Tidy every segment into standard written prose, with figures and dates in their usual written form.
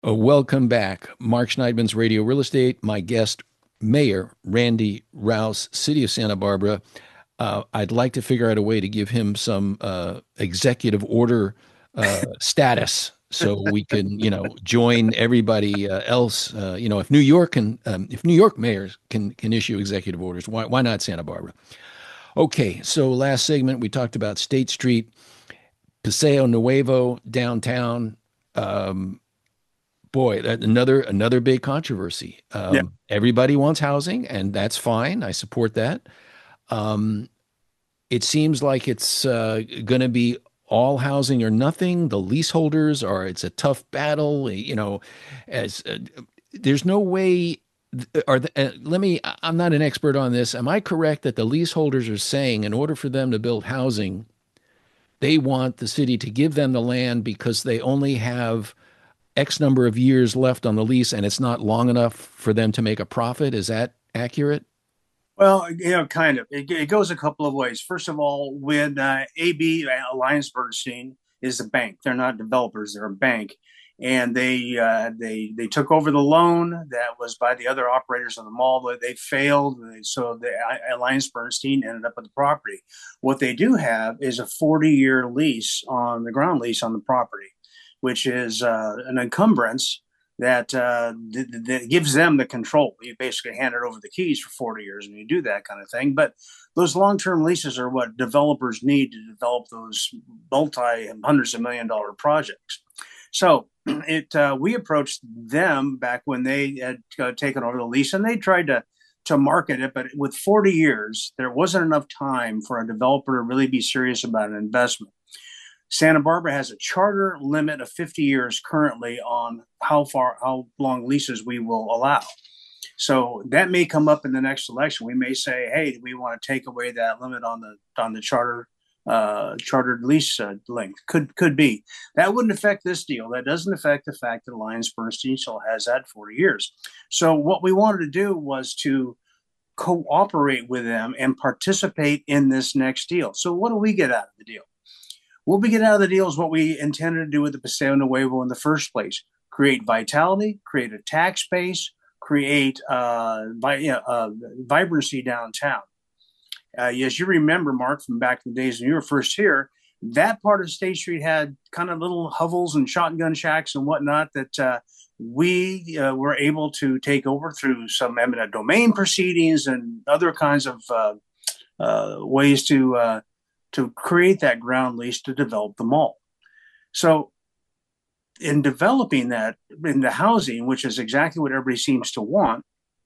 Welcome back. Mark Schneidman's Radio Real Estate. My guest, Mayor Randy Rouse, City of Santa Barbara. I'd like to figure out a way to give him some executive order status so we can, join everybody else. If New York mayors can issue executive orders, why not Santa Barbara? Okay, so last segment we talked about State Street, Paseo Nuevo downtown. Um, Boy, another big controversy. Yeah. Everybody wants housing, and that's fine. I support that. Um, it seems like it's going to be all housing or nothing. The leaseholders are. It's a tough battle. As there's no way. Let me. I'm not an expert on this. Am I correct that the leaseholders are saying, in order for them to build housing, they want the city to give them the land because they only have X number of years left on the lease and it's not long enough for them to make a profit. Is that accurate? Well, kind of. It goes a couple of ways. First of all, when AB AllianceBernstein is a bank, they're not developers; they're a bank, and they took over the loan that was by the other operators on the mall. That they failed, so the AllianceBernstein ended up with the property. What they do have is a 40-year lease on the ground lease on the property, which is an encumbrance that gives them the control. You basically hand it over the keys for 40 years and you do that kind of thing. But those long-term leases are what developers need to develop those multi hundreds of $1 million projects. So we approached them back when they had taken over the lease, and they tried to market it, but with 40 years, there wasn't enough time for a developer to really be serious about an investment. Santa Barbara has a charter limit of 50 years currently on how long leases we will allow. So that may come up in the next election. We may say, hey, we want to take away that limit on the chartered lease length. Could be. That wouldn't affect this deal. That doesn't affect the fact that AllianceBernstein still has that 40 years. So what we wanted to do was to cooperate with them and participate in this next deal. So what do we get out of the deal? What we get out of the deal is what we intended to do with the Paseo Nuevo in the first place: create vitality, create a tax base, create vibrancy downtown. As you remember, Mark, from back in the days when you were first here, that part of State Street had kind of little hovels and shotgun shacks and whatnot that we were able to take over through some eminent domain proceedings and other kinds of ways to create that ground lease to develop the mall. So in developing that into housing, which is exactly what everybody seems to want,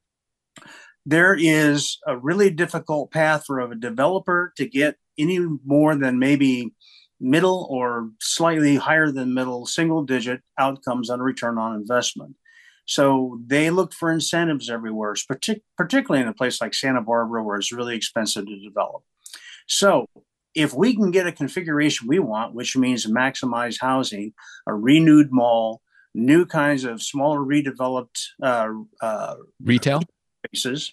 there is a really difficult path for a developer to get any more than maybe middle or slightly higher than middle single digit outcomes on a return on investment. So they look for incentives everywhere, particularly in a place like Santa Barbara where it's really expensive to develop. So if we can get a configuration we want, which means maximize housing, a renewed mall, new kinds of smaller redeveloped Retail? spaces,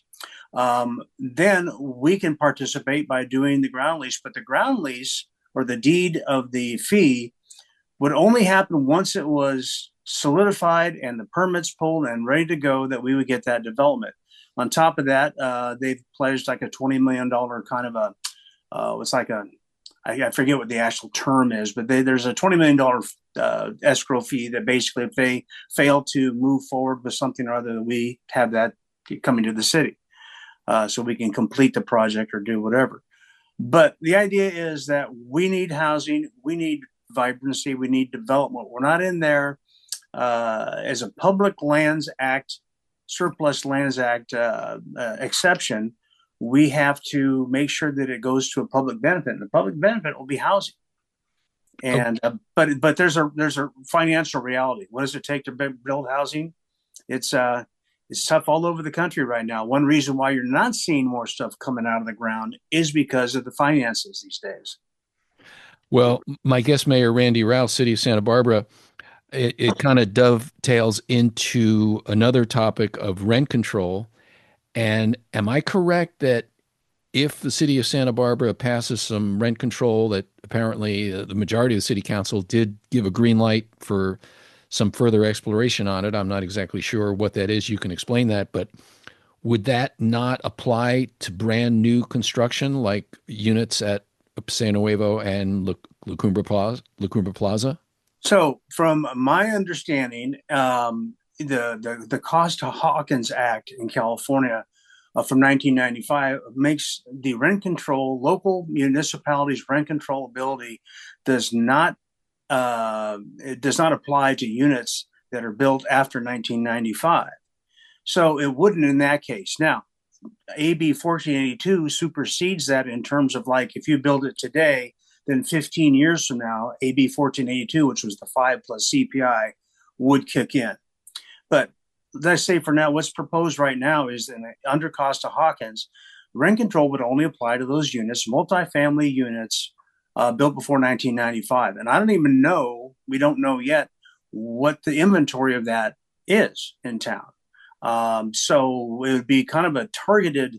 then we can participate by doing the ground lease. But the ground lease or the deed of the fee would only happen once it was solidified and the permits pulled and ready to go, that we would get that development. On top of that, they've pledged like a $20 million kind of a it's like I forget what the actual term is, but there's a $20 million escrow fee that basically, if they fail to move forward with something or other, we have that coming to the city, so we can complete the project or do whatever. But the idea is that we need housing, we need vibrancy, we need development. We're not in there as a Public Lands Act, Surplus Lands Act exception. We have to make sure that it goes to a public benefit, and the public benefit will be housing. Oh, And but there's a financial reality. What does it take to build housing? It's it's tough all over the country right now. One reason why you're not seeing more stuff coming out of the ground is because of the finances these days. well, my guest mayor, Randy Rouse, City of Santa Barbara, it kind of dovetails into another topic of rent control. And am I correct that if the city of Santa Barbara passes some rent control, that apparently the majority of the city council did give a green light for some further exploration on it. I'm not exactly sure what that is. You can explain that, but would that not apply to brand new construction like units at San Nuevo and La Cumbre Plaza? La Cumbre Plaza? So, from my understanding, the Costa-Hawkins Act in California from 1995 makes the rent control, local municipalities' rent control ability does not it does not apply to units that are built after 1995. So it wouldn't in that case. Now, AB 1482 supersedes that in terms of like if you build it today, then 15 years from now, AB 1482, which was the 5 plus CPI, would kick in. But let's say for now, what's proposed right now is in under Costa-Hawkins, rent control would only apply to those units, multifamily units built before 1995. And I don't even know, we don't know yet what the inventory of that is in town. So it would be kind of a targeted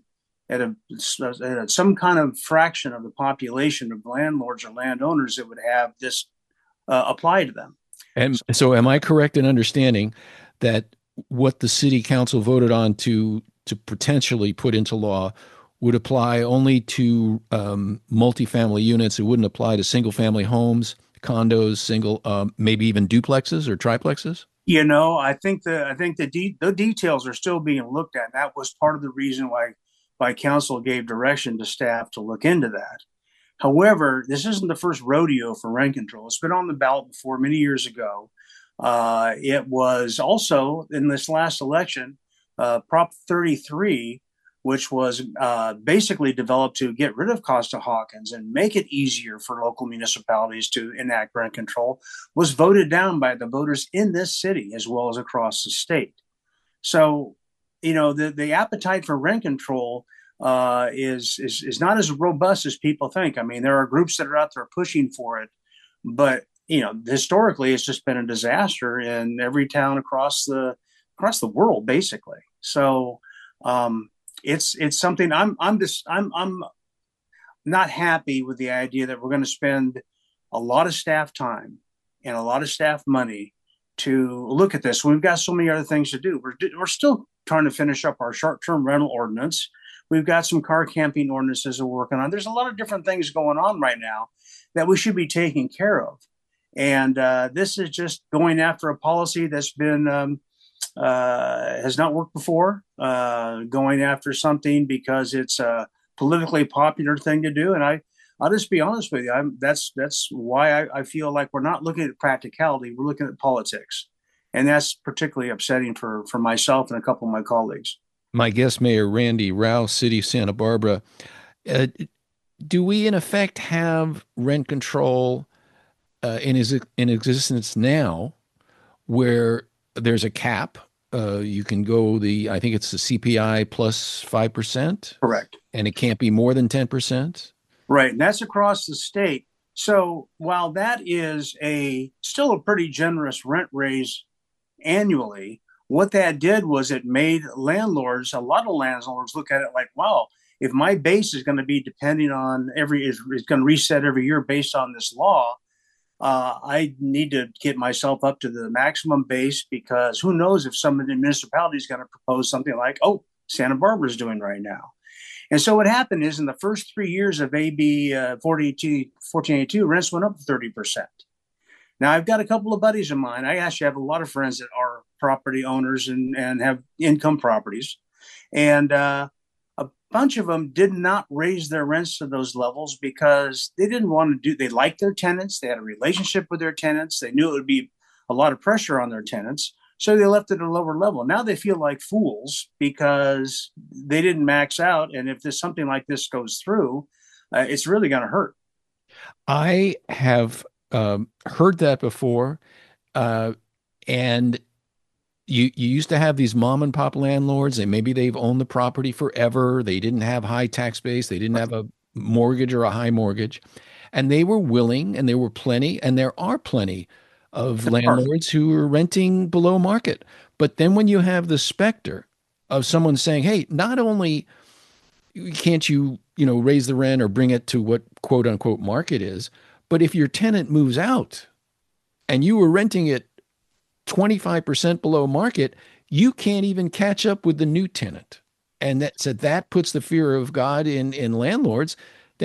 at some kind of fraction of the population of landlords or landowners that would have this apply to them. And so, am I correct in understanding that what the city council voted on to potentially put into law would apply only to multifamily units? It wouldn't apply to single family homes, condos, single, maybe even duplexes or triplexes? I think the details are still being looked at. And that was part of the reason why council gave direction to staff to look into that. However, this isn't the first rodeo for rent control. It's been on the ballot before many years ago. It was also in this last election, Prop 33, which was basically developed to get rid of Costa-Hawkins and make it easier for local municipalities to enact rent control, was voted down by the voters in this city as well as across the state. So, the appetite for rent control is not as robust as people think. I mean, there are groups that are out there pushing for it, but historically, it's just been a disaster in every town across the world, basically. So it's something I'm not happy with the idea that we're going to spend a lot of staff time and a lot of staff money to look at this. We've got so many other things to do. We're still trying to finish up our short-term rental ordinance. We've got some car camping ordinances we're working on. There's a lot of different things going on right now that we should be taking care of. And this is just going after a policy that's been has not worked before. Going after something because it's a politically popular thing to do. And I'll just be honest with you. That's why I feel like we're not looking at practicality. We're looking at politics, and that's particularly upsetting for myself and a couple of my colleagues. My guest, Mayor Randy Rouse, City of Santa Barbara. Uh, do we, in effect, have rent control in existence now, where there's a cap? You can go I think it's the CPI plus 5%, Correct. and it can't be more than 10%. Right, and that's across the state. So while that is still a pretty generous rent raise annually, what that did was it made a lot of landlords look at it like, wow, if my base is going to be depending on is going to reset every year based on this law, I need to get myself up to the maximum base because who knows if some of the municipality is going to propose something like, oh, Santa Barbara is doing right now. And so what happened is in the first 3 years of AB 1482, rents went up 30%. Now, I've got a couple of buddies of mine. I actually have a lot of friends that are property owners and have income properties. And a bunch of them did not raise their rents to those levels because they didn't want to they liked their tenants. They had a relationship with their tenants. They knew it would be a lot of pressure on their tenants. So they left it at a lower level. Now they feel like fools because they didn't max out. And if something like this goes through, it's really going to hurt. I have heard that before, and you used to have these mom and pop landlords, and maybe they've owned the property forever. They didn't have high tax base. They didn't have a mortgage or a high mortgage, and they were willing, and there were plenty, and there are plenty of landlords who are renting below market. But then when you have the specter of someone saying, "Hey, not only can't you raise the rent or bring it to what quote unquote market is, but if your tenant moves out and you were renting it 25% below market, you can't even catch up with the new tenant. And that puts the fear of God in landlords.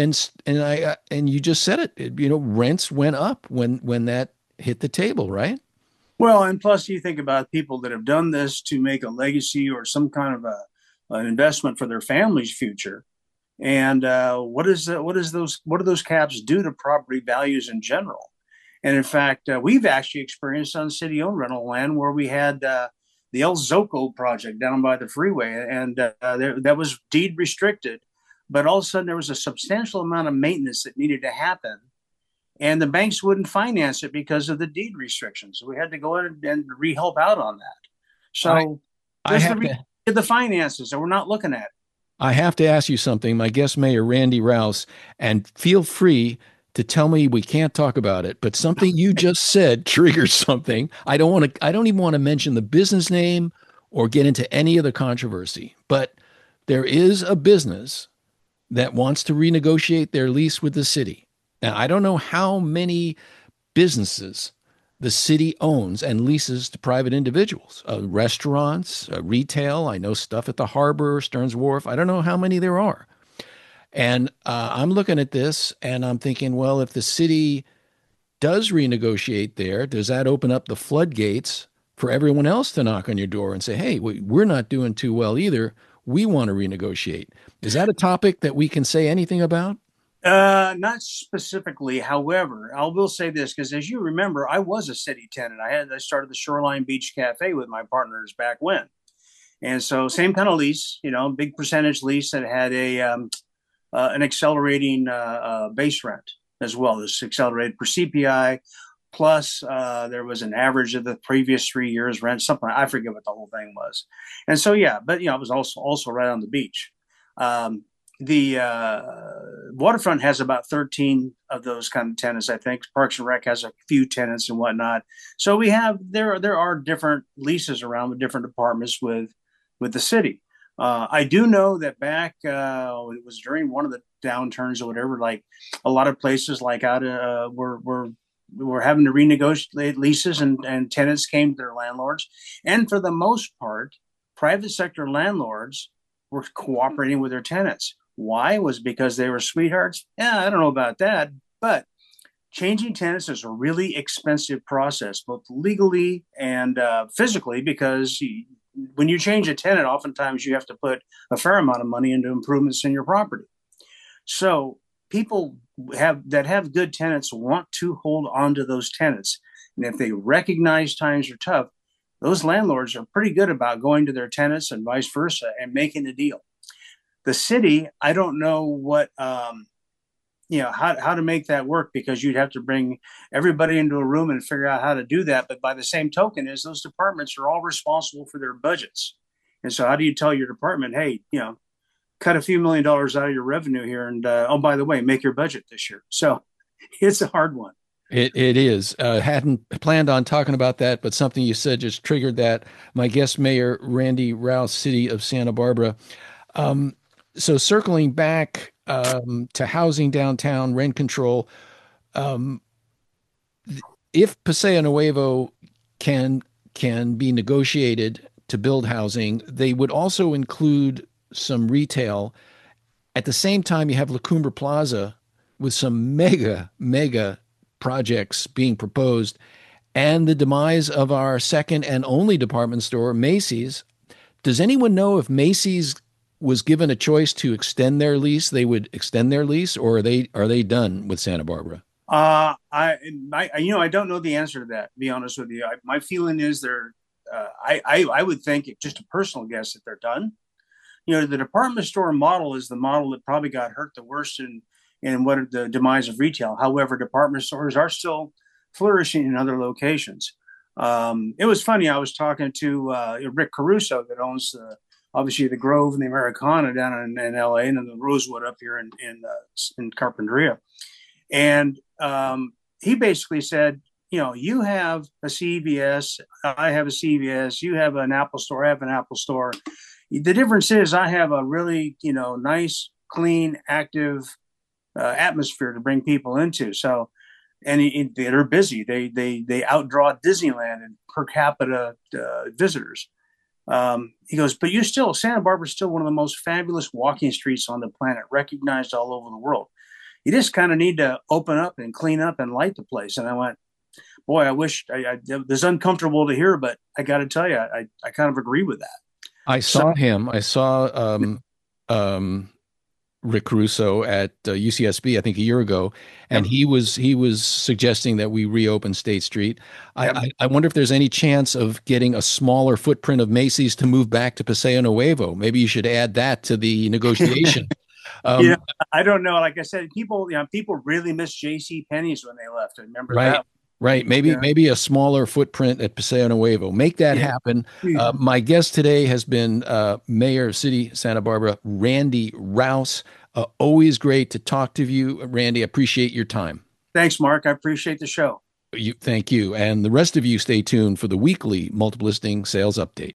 And you just said it, rents went up when that hit the table, right? Well, and plus, you think about people that have done this to make a legacy or some kind of an investment for their family's future. And what do those caps do to property values in general? And in fact, we've actually experienced on city-owned rental land where we had the El Zoco project down by the freeway, and that was deed restricted. But all of a sudden, there was a substantial amount of maintenance that needed to happen, and the banks wouldn't finance it because of the deed restrictions. So we had to go in and re-help out on that. I So I there's have to the finances that we're not looking at. I have to ask you something, my guest mayor Randy Rouse, and feel free to tell me we can't talk about it, but something you just said triggers something. I don't even want to mention the business name or get into any of the controversy. But there is a business that wants to renegotiate their lease with the city. Now, I don't know how many businesses the city owns and leases to private individuals, restaurants, retail. I know stuff at the harbor, Stearns Wharf. I don't know how many there are. And I'm looking at this and I'm thinking, well, if the city does renegotiate there, does that open up the floodgates for everyone else to knock on your door and say, hey, we're not doing too well either. We want to renegotiate. Is that a topic that we can say anything about? Not specifically. However, I will say this because, as you remember, I was a city tenant. I started the Shoreline Beach Cafe with my partners back when, and so same kind of lease, big percentage lease that had an accelerating base rent as well. This accelerated per CPI. Plus, there was an average of the previous 3 years' rent. Something I forget what the whole thing was, and so yeah. But it was also right on the beach. The waterfront has about 13 of those kind of tenants. I think Parks and Rec has a few tenants and whatnot. So we have there are different leases around with different departments with the city. I do know that back it was during one of the downturns or whatever. Like a lot of places, like out were having to renegotiate leases, and tenants came to their landlords. And for the most part, private sector landlords were cooperating with their tenants. Why? Was because they were sweethearts? Yeah, I don't know about that. But changing tenants is a really expensive process, both legally and physically, because when you change a tenant, oftentimes you have to put a fair amount of money into improvements in your property. So people have good tenants want to hold on to those tenants. And if they recognize times are tough, those landlords are pretty good about going to their tenants and vice versa and making a deal. The city, I don't know how to make that work, because you'd have to bring everybody into a room and figure out how to do that. But by the same token, is those departments are all responsible for their budgets. And so how do you tell your department, hey, cut a few $1 million out of your revenue here, and oh, by the way, make your budget this year. So it's a hard one. It is. Hadn't planned on talking about that, but something you said just triggered that. My guest mayor, Randy Rouse, City of Santa Barbara. So circling back to housing downtown, rent control. Um, if Paseo Nuevo can be negotiated to build housing, they would also include some retail. At the same time, you have La Cumbre Plaza with some mega projects being proposed, and the demise of our second and only department store, Macy's. Does anyone know if Macy's was given a choice to extend their lease, they would extend their lease, or are they done with Santa Barbara? I don't know the answer to that. To be honest with you, my feeling is they're. I would think, just a personal guess, that they're done. The department store model is the model that probably got hurt the worst in what the demise of retail. However, department stores are still flourishing in other locations. It was funny. I was talking to Rick Caruso, that owns obviously the Grove and the Americana down in LA, and then the Rosewood up here in Carpinteria. And he basically said, you have a CVS, I have a CVS, you have an Apple store, I have an Apple store. The difference is I have a really, nice, clean, active atmosphere to bring people into. So and they're busy. They outdraw Disneyland in per capita visitors. He goes, but Santa Barbara is still one of the most fabulous walking streets on the planet, recognized all over the world. You just kind of need to open up and clean up and light the place. And I went, boy, I wish this is uncomfortable to hear, but I got to tell you, I kind of agree with that. I So saw him. I saw Rick Russo at UCSB, I think a year ago, and yep, he was suggesting that we reopen State Street. I, yep. I, I wonder if there's any chance of getting a smaller footprint of Macy's to move back to Paseo Nuevo. Maybe you should add that to the negotiation. you Um, know, I don't know. Like I said, people really miss J.C. Penney's when they left. I remember right, that. right. Maybe Yeah, maybe a smaller footprint at Paseo Nuevo. Make that yeah. happen. My guest today has been Mayor of City Santa Barbara, Randy Rouse. Always great to talk to you, Randy. Appreciate your time. Thanks, Mark. I appreciate the show. Thank you. And the rest of you stay tuned for the weekly multiple listing sales update.